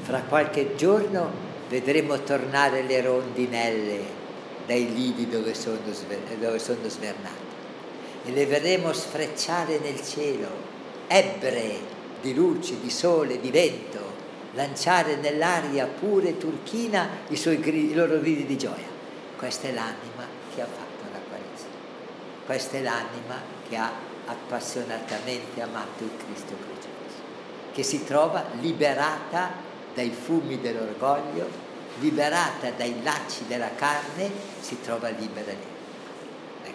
Fra qualche giorno vedremo tornare le rondinelle dai lidi dove sono svernate e le vedremo sfrecciare nel cielo, ebbre di luce, di sole, di vento, lanciare nell'aria pure e turchina i loro gridi di gioia. Questa è l'anima che ha fatto la Quaresima. Questa è l'anima che ha appassionatamente amato il Cristo crocifisso, che si trova liberata dai fumi dell'orgoglio, liberata dai lacci della carne, si trova libera lì.